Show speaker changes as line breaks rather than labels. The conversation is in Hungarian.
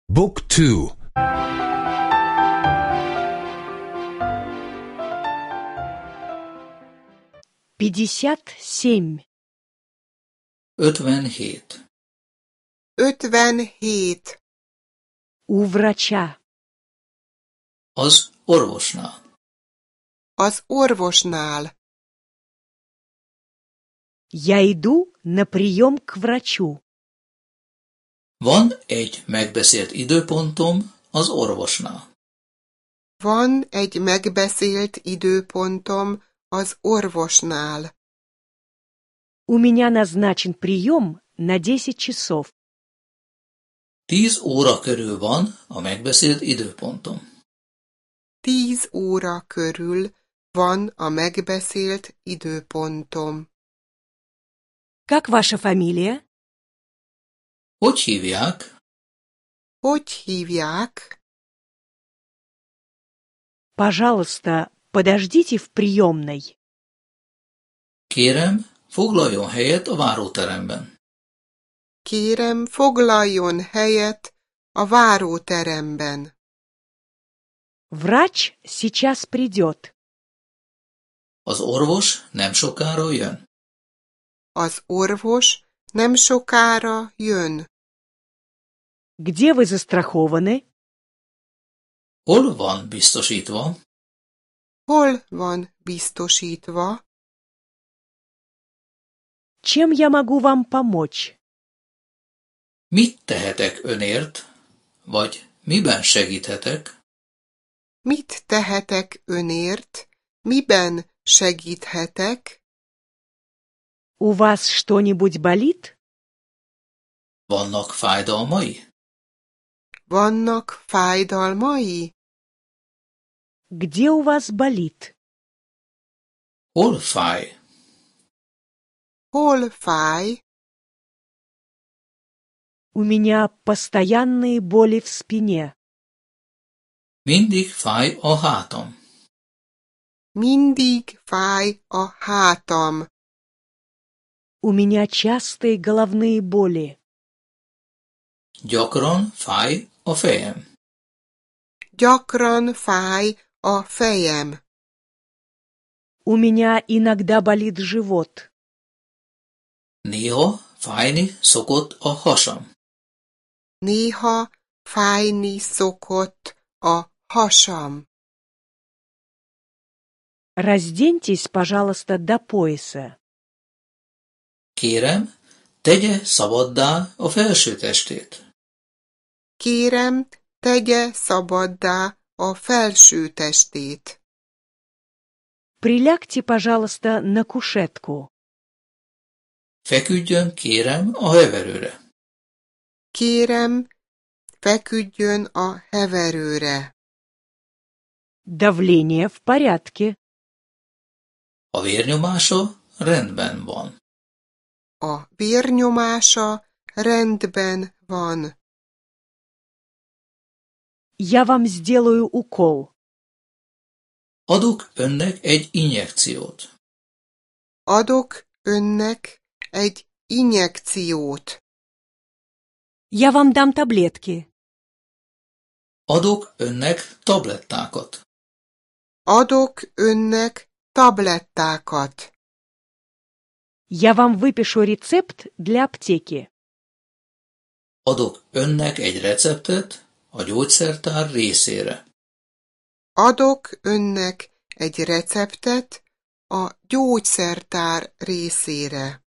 Book 2.
57.
57.
57.
У врача.
Az orvosnál.
Az orvosnál.
Я иду на прием к врачу.
Van egy megbeszélt időpontom az orvosnál.
Van egy megbeszélt időpontom az orvosnál.
У меня назначен прием на 10 часов.
10 óra körül van a megbeszélt időpontom.
10 óra körül van a megbeszélt időpontom.
Как ваша фамилия?
Hogy hívják?
Hogy hívják?
Пожалуйста, подождите в приемной.
Kérem, foglaljon helyet a váróteremben.
Kérem, foglaljon helyet a váróteremben.
Врач сейчас придет.
Az orvos nem sokára jön.
Az orvos nem sokára jön.
Где вы застрахованы?
Hol van biztosítva?
Hol van biztosítva?
Чем я могу вам помочь?
Mit tehetek önért? Vagy miben segíthetek?
Mit tehetek önért? Miben segíthetek?
У вас что-нибудь болит?
Vannak fájdalmai?
Vannak fájdalmai?
Где у вас болит?
Hol fáj?
Hol fáj?
У меня постоянные боли в спине.
Mindig fáj a hátam.
Mindig fáj a hátam.
У меня частые головные боли.
Gyakran fáj a fejem.
Gyakran fáj a fejem.
У меня иногда болит живот.
Néha fájni szokott a hasam.
Néha fájni szokott a hasam.
Разденьтесь, пожалуйста, до пояса.
Kérem, tegye szabaddá a felső testét.
Kérem, tegye szabaddá a felső testét.
Прилягте, пожалуйста, на кушетку.
Feküdjön, kérem, a heverőre.
Kérem, feküdjön a heverőre.
Давление в порядке.
A vérnyomása rendben van.
A vérnyomása rendben van.
Я вам сделаю укол.
Adok önnek egy injekciót.
Adok önnek egy injekciót.
Я вам дам таблетки.
Adok önnek tablettákat.
Adok önnek tablettákat.
Я вам выпишу рецепт для аптеки.
Adok önnek egy receptet a gyógyszertár részére.
Adok önnek egy receptet a gyógyszertár részére.